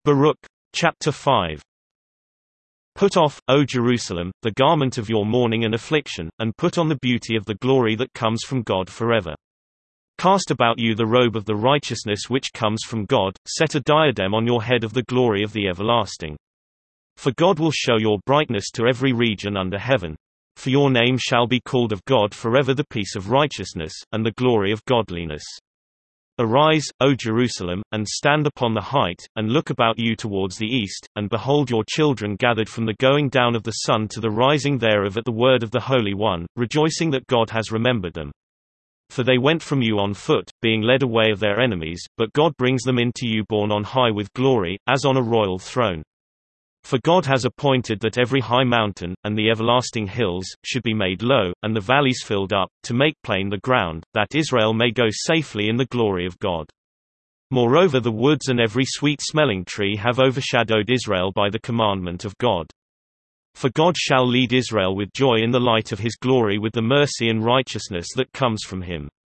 Baruch. Chapter 5. Put off, O Jerusalem, the garment of your mourning and affliction, and put on the beauty of the glory that comes from God forever. Cast about you the robe of the righteousness which comes from God, set a diadem on your head of the glory of the everlasting. For God will show your brightness to every region under heaven. For your name shall be called of God forever, the peace of righteousness, and the glory of godliness. Arise, O Jerusalem, and stand upon the height, and look about you towards the east, and behold your children gathered from the going down of the sun to the rising thereof at the word of the Holy One, rejoicing that God has remembered them. For they went from you on foot, being led away of their enemies, but God brings them in to you borne on high with glory, as on a royal throne. For God has appointed that every high mountain, and the everlasting hills, should be made low, and the valleys filled up, to make plain the ground, that Israel may go safely in the glory of God. Moreover, the woods and every sweet-smelling tree have overshadowed Israel by the commandment of God. For God shall lead Israel with joy in the light of his glory, with the mercy and righteousness that comes from him.